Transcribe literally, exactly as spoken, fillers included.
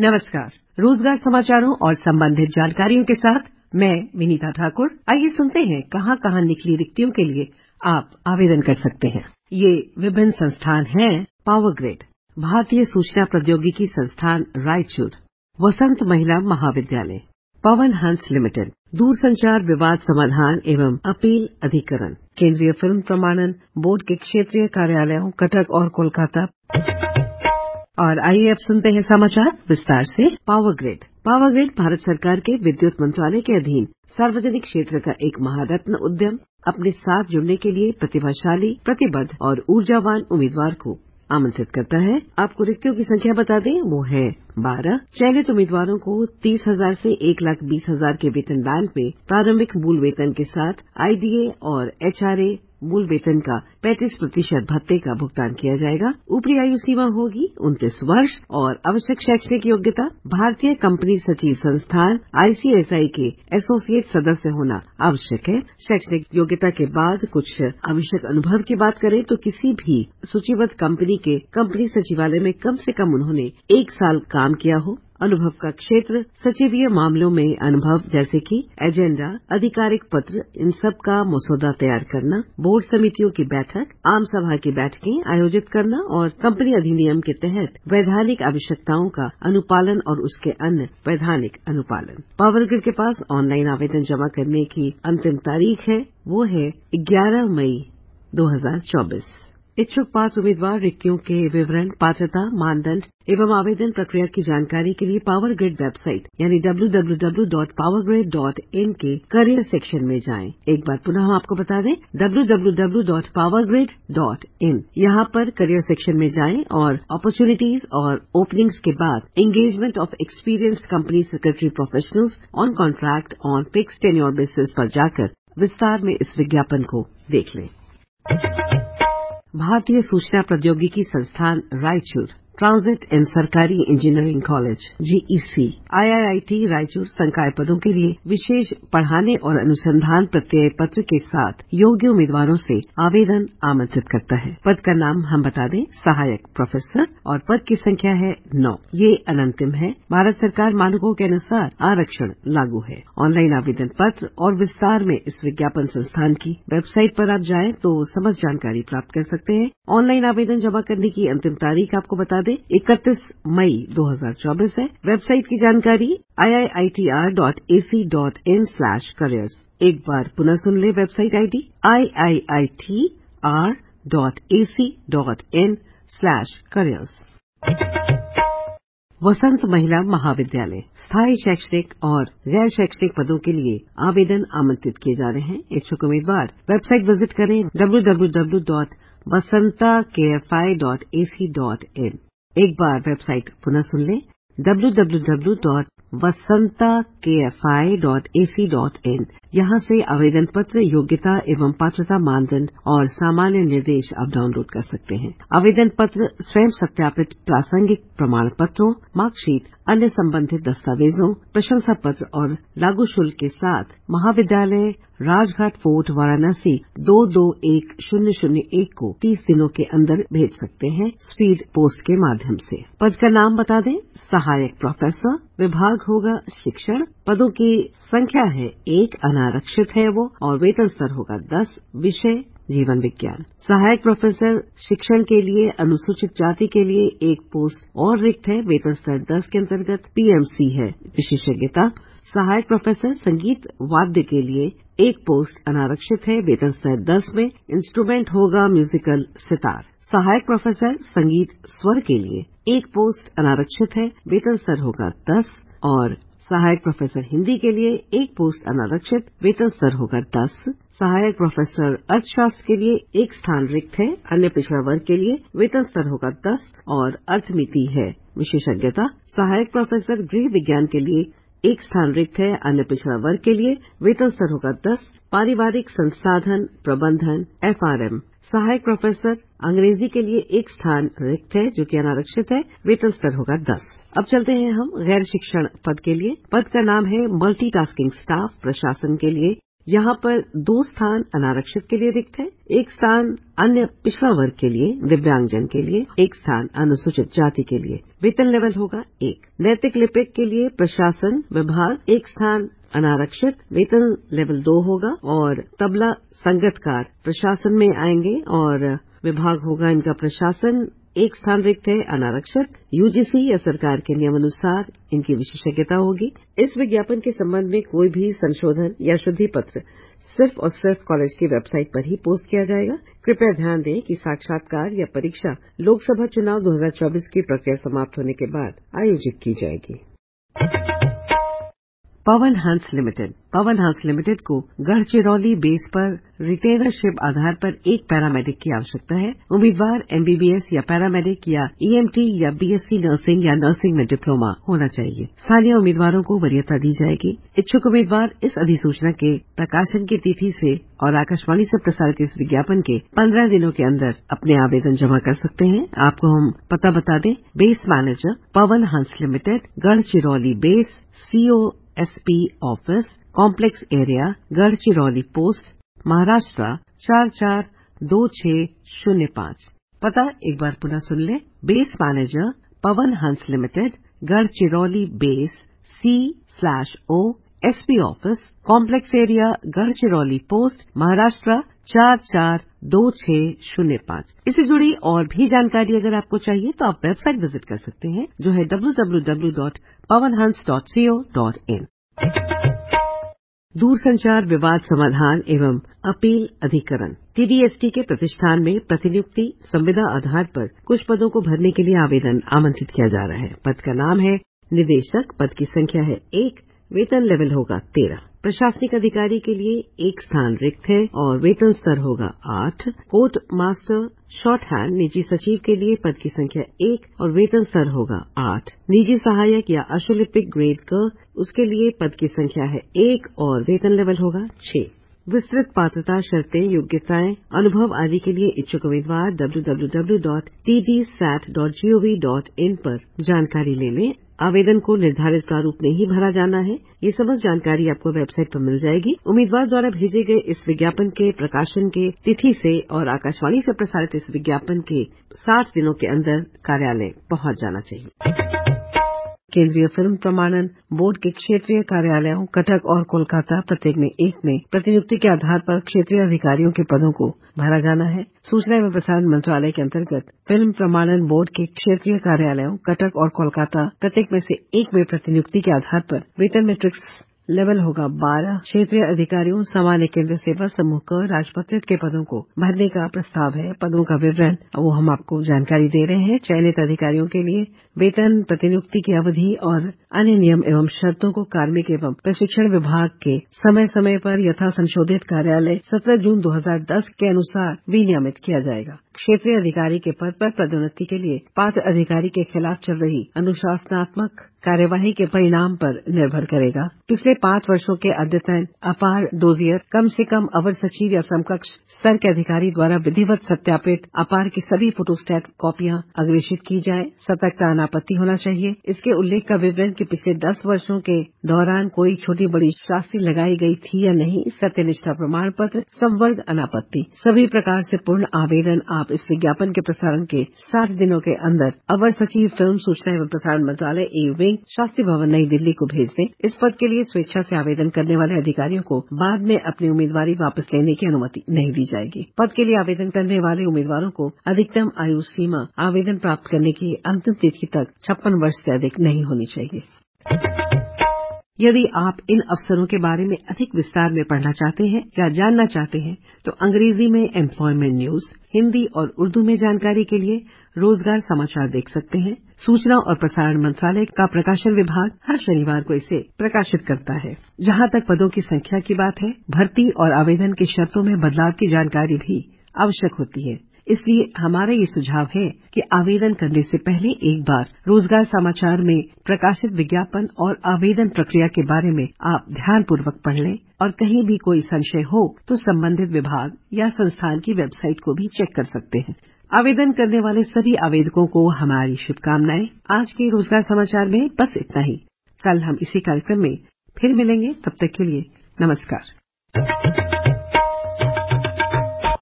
नमस्कार। रोजगार समाचारों और संबंधित जानकारियों के साथ मैं विनीता ठाकुर। आइए सुनते हैं कहां कहां निकली रिक्तियों के लिए आप आवेदन कर सकते हैं। ये विभिन्न संस्थान हैं। पावर ग्रिड, भारतीय सूचना प्रौद्योगिकी संस्थान रायचूर, वसंत महिला महाविद्यालय, पवन हंस लिमिटेड, दूरसंचार विवाद समाधान एवं अपील अधिकरण, केंद्रीय फिल्म प्रमाणन बोर्ड के क्षेत्रीय कार्यालयों कटक और कोलकाता। और आइए अब सुनते हैं समाचार विस्तार से। Power grid power grid Bharat सरकार के विद्युत मंत्रालय के अधीन सार्वजनिक क्षेत्र का एक महारत्न उद्यम अपने साथ जुड़ने के लिए प्रतिभाशाली, प्रतिबद्ध और ऊर्जावान उम्मीदवार को आमंत्रित करता है। आपको रिक्तियों की संख्या बता दें, वो है बारह। चयनित उम्मीदवारों को तीस हजार से एक लाख बीस हजार के वेतन बैंड में प्रारंभिक मूल वेतन के साथ आईडीए और एचआरए मूल वेतन का पैंतीस प्रतिशत भत्ते का भुगतान किया जाएगा। ऊपरी आयु सीमा होगी उनतीस वर्ष और आवश्यक शैक्षणिक योग्यता भारतीय कंपनी सचिव संस्थान आईसीएसआई के एसोसिएट सदस्य होना आवश्यक है। शैक्षणिक योग्यता के बाद कुछ आवश्यक अनुभव की बात करें तो किसी भी सूचीबद्ध कंपनी के कंपनी सचिवालय में कम से कम उन्होंने एक साल काम किया हो। अनुभव का क्षेत्र सचिवीय मामलों में अनुभव जैसे कि एजेंडा, आधिकारिक पत्र, इन सब का मसौदा तैयार करना, बोर्ड समितियों की बैठक, आम सभा की बैठकें आयोजित करना और कंपनी अधिनियम के तहत वैधानिक आवश्यकताओं का अनुपालन और उसके अन्य वैधानिक अनुपालन। पावर ग्रिड के पास ऑनलाइन आवेदन जमा करने की अंतिम तारीख है, वो है ग्यारह मई दो हजार चौबीस। इच्छुक पात्र उम्मीदवार रिक्तियों के विवरण, पात्रता, मानदंड एवं आवेदन प्रक्रिया की जानकारी के लिए पावर ग्रिड वेबसाइट यानी W W W dot power grid dot in के करियर सेक्शन में जाएं। एक बार पुनः हम आपको बता दें, W W W dot power grid dot in. यहाँ पर करियर सेक्शन में जाएं और अपॉर्चुनिटीज और ओपनिंग्स के बाद engagement of experienced company secretary professionals on contract on fix tenure basis पर जाकर विस्तार में इस विज्ञापन को देख लें। भारतीय सूचना प्रौद्योगिकी संस्थान रायचूर, ट्रांजिट एंड सरकारी engineering college GEC, IIT Raichur संकाय पदों के लिए विशेष पढ़ाने और अनुसंधान प्रत्यय पत्र के साथ योग्य उम्मीदवारों से आवेदन आमंत्रित करता है। पद का नाम हम बता दें, सहायक प्रोफेसर, और पद की संख्या है नौ। ये अनंतिम है। भारत सरकार मानकों के अनुसार आरक्षण लागू है। ऑनलाइन आवेदन पत्र और विस्तार में इस विज्ञापन संस्थान की वेबसाइट पर आप जाएं तो समस्त जानकारी प्राप्त कर सकते हैं। ऑनलाइन आवेदन जमा करने की अंतिम तारीख आपको बता दें, इकतीस मई दो हजार चौबीस है। वेबसाइट की जानकारी I I I T R dot A C dot in slash careers. एक बार पुनः सुन ले website ID I I I T R dot A C dot in slash careers. Vasant Mahila Mahavidyalaya, स्थायी शैक्षणिक और गैर शैक्षणिक पदों के लिए आवेदन आमंत्रित किए जा रहे हैं। इच्छुक उम्मीदवार वेबसाइट विजिट करें W W W dot Vasanta K F I dot A C dot in. एक बार वेबसाइट पुनः सुन लें, W W W dot Vasanta K F I dot A C dot in. यहाँ से आवेदन पत्र, योग्यता एवं पात्रता मानदंड और सामान्य निर्देश आप डाउनलोड कर सकते हैं। आवेदन पत्र स्वयं सत्यापित प्रासंगिक प्रमाण पत्रों, मार्कशीट, अन्य संबंधित दस्तावेजों, प्रशंसा पत्र और लागू शुल्क के साथ महाविद्यालय, राजघाट फोर्ट, वाराणसी दो दो एक शून्य शून्य एक को तीस दिनों के अंदर भेज सकते हैं, स्पीड पोस्ट के माध्यम से। पद का नाम बता दें, सहायक प्रोफेसर, विभाग होगा शिक्षण, पदों की संख्या है एक, अनारक्षित है वो, और वेतन स्तर होगा दस, विषय जीवन विज्ञान। सहायक प्रोफेसर शिक्षण के लिए अनुसूचित जाति के लिए एक पोस्ट और रिक्त है, वेतन स्तर दस के अंतर्गत पीएमसी है। विशेषज्ञता सहायक प्रोफेसर संगीत वाद्य के लिए एक पोस्ट अनारक्षित है, वेतन स्तर दस में, इंस्ट्रूमेंट होगा म्यूजिकल सितार। सहायक प्रोफेसर संगीत स्वर के लिए एक पोस्ट अनारक्षित है, वेतन स्तर होगा दस, और सहायक प्रोफेसर हिंदी के लिए एक पोस्ट अनारक्षित, वेतन स्तर होगा दस। सहायक प्रोफेसर अर्थशास्त्र के लिए एक स्थान रिक्त है, अन्य पिछड़ा वर्ग के लिए वेतन स्तर होगा दस और अर्थमिति है। विशेषज्ञता सहायक प्रोफेसर गृह विज्ञान के लिए एक स्थान रिक्त है, अन्य पिछड़ा वर्ग के लिए वेतन स्तर होगा दस। पारिवारिक संसाधन प्रबंधन एफ आर एम सहायक प्रोफेसर अंग्रेजी के लिए एक स्थान रिक्त है जो कि अनारक्षित है, वेतन स्तर होगा दस। अब चलते हैं हम गैर शिक्षण पद के लिए। पद का नाम है मल्टीटास्किंग स्टाफ, प्रशासन के लिए यहाँ पर दो स्थान अनारक्षित के लिए रिक्त है, एक स्थान अन्य पिछड़ा वर्ग के लिए, दिव्यांगजन के लिए, एक स्थान अनुसूचित जाति के लिए। वेतन लेवल होगा एक। नैतिक लिपिक के लिए प्रशासन विभाग, एक स्थान अनारक्षित, वेतन लेवल दो होगा। और तबला संगीतकार प्रशासन में आएंगे और विभाग होगा इनका प्रशासन, एक स्थान रिक्त है अनारक्षित। यूजीसी या सरकार के नियमानुसार इनकी विशेषज्ञता होगी। इस विज्ञापन के संबंध में कोई भी संशोधन या शुद्धि पत्र सिर्फ और सिर्फ कॉलेज की वेबसाइट पर ही पोस्ट किया जाएगा। कृपया ध्यान दें कि साक्षात्कार या परीक्षा लोकसभा चुनाव दो हज़ार चौबीस की प्रक्रिया समाप्त होने के बाद आयोजित की जाएगी। पवन हंस लिमिटेड पवन हंस लिमिटेड को गढ़चिरौली बेस पर रिटेनरशिप आधार पर एक पैरामेडिक की आवश्यकता है। उम्मीदवार एमबीबीएस या पैरामेडिक या ईएमटी या बीएससी नर्सिंग या नर्सिंग में डिप्लोमा होना चाहिए। स्थानीय उम्मीदवारों को वरीयता दी जाएगी। इच्छुक उम्मीदवार इस अधिसूचना के प्रकाशन की तिथि से और आकाशवाणी से प्रसारित इस विज्ञापन के पंद्रह दिनों के अंदर अपने आवेदन जमा कर सकते हैं। आपको हम पता बता दें, base manager Pawan Hans limited, Gadchiroli base, CO SP office, complex area, Gadchiroli post, Maharashtra चार चार दो छह शून्य पाँच। पता एक बार पुनः सुन लें। Base manager Pawan Hans limited, Gadchiroli base, C slash O SP office, complex area, Gadchiroli post, Maharashtra चार चार दो छह शून्य पाँच। इससे जुड़ी और भी जानकारी अगर आपको चाहिए तो आप वेबसाइट विजिट कर सकते हैं, जो है W W W dot Pawan Hans dot CO dot in. दूरसंचार विवाद समाधान एवं अपील अधिकरण टीडीएसटी के प्रतिष्ठान में प्रतिनियुक्ति संविदा आधार पर कुछ पदों को भरने के लिए आवेदन आमंत्रित किया जा रहा है। पद का नाम है निदेशक, पद की संख्या है एक, वेतन लेवल होगा तेरह। प्रशासनिक अधिकारी के लिए एक स्थान रिक्त है और वेतन स्तर होगा आठ। कोर्ट मास्टर शॉर्ट हैंड निजी सचिव के लिए पद की संख्या एक और वेतन स्तर होगा आठ। निजी सहायक या अशुलिपिक ग्रेड का उसके लिए पद की संख्या है एक और वेतन लेवल होगा छह। विस्तृत पात्रता शर्तें, योग्यताएं, अनुभव आदि के लिए इच्छुक उम्मीदवार W W W dot T D sat dot G O V dot in पर जानकारी ले लें। आवेदन को निर्धारित प्रारूप में ही भरा जाना है। ये समस्त जानकारी आपको वेबसाइट पर मिल जाएगी। उम्मीदवार द्वारा भेजे गए इस विज्ञापन के प्रकाशन के तिथि से और आकाशवाणी से प्रसारित इस विज्ञापन के साठ दिनों के अंदर कार्यालय पहुंच जाना चाहिए। केंद्रीय फिल्म प्रमाणन बोर्ड के क्षेत्रीय कार्यालयों कटक और कोलकाता प्रत्येक में एक में प्रतिनियुक्ति के आधार पर क्षेत्रीय अधिकारियों के पदों को भरा जाना है। सूचना एवं प्रसारण मंत्रालय के अंतर्गत फिल्म प्रमाणन बोर्ड के क्षेत्रीय कार्यालयों कटक और कोलकाता प्रत्येक में से एक में प्रतिनियुक्ति के आधार पर वेतन मैट्रिक्स लेवल होगा बारह। क्षेत्रीय अधिकारियों सामान्य केंद्र सेवा समूह कर राजपत्रित के पदों को भरने का प्रस्ताव है। पदों का विवरण वो हम आपको जानकारी दे रहे हैं। चयनित अधिकारियों के लिए वेतन, प्रतिनियुक्ति की अवधि और अन्य नियम एवं शर्तों को कार्मिक एवं प्रशिक्षण विभाग के समय समय पर यथा संशोधित कार्यालय सत्रह जून दो हज़ार दस के अनुसार विनियमित किया जाएगा। क्षेत्रीय अधिकारी के पद पर पदोन्नति के लिए पात्र अधिकारी के खिलाफ चल रही अनुशासनात्मक कार्यवाही के परिणाम पर निर्भर करेगा। पिछले पांच वर्षों के अद्यतन अपार डोजियर कम से कम अवर सचिव या समकक्ष स्तर के अधिकारी द्वारा विधिवत सत्यापित अपार की सभी फोटोस्टैट कॉपियां अग्रेषित की जाए। सतर्कता अनापत्ति होना चाहिए। इसके उल्लेख का विवरण कि पिछले दस वर्षों के दौरान कोई छोटी बड़ी शास्ति लगाई गई थी या नहीं। सत्यनिष्ठा प्रमाण पत्र, संवर्ग अनापत्ति, सभी प्रकार से पूर्ण आवेदन आप इस विज्ञापन के प्रसारण के साठ दिनों के अंदर अवर सचिव फिल्म सूचना एवं प्रसारण मंत्रालय ए विंग, शास्त्री भवन, नई दिल्ली को भेज दें। इस पद के लिए स्वेच्छा से आवेदन करने वाले अधिकारियों को बाद में अपनी उम्मीदवारी वापस लेने की अनुमति नहीं दी जाएगी। पद के लिए आवेदन करने वाले उम्मीदवारों को अधिकतम आयु सीमा आवेदन प्राप्त करने की अंतिम तिथि तक छप्पन वर्ष से अधिक नहीं होनी चाहिए। यदि आप इन अवसरों के बारे में अधिक विस्तार में पढ़ना चाहते हैं या जानना चाहते हैं तो अंग्रेजी में एम्प्लॉयमेंट न्यूज, हिंदी और उर्दू में जानकारी के लिए रोजगार समाचार देख सकते हैं। सूचना और प्रसारण मंत्रालय का प्रकाशन विभाग हर शनिवार को इसे प्रकाशित करता है। जहां तक पदों की संख्या की बात है, भर्ती और आवेदन की शर्तों में बदलाव की जानकारी भी आवश्यक होती है। इसलिए हमारा ये सुझाव है कि आवेदन करने से पहले एक बार रोजगार समाचार में प्रकाशित विज्ञापन और आवेदन प्रक्रिया के बारे में आप ध्यानपूर्वक पढ़ लें और कहीं भी कोई संशय हो तो संबंधित विभाग या संस्थान की वेबसाइट को भी चेक कर सकते हैं। आवेदन करने वाले सभी आवेदकों को हमारी शुभकामनाएं। आज के रोजगार समाचार में बस इतना ही। कल हम इसी कार्यक्रम में फिर मिलेंगे। तब तक के लिए नमस्कार। हैं।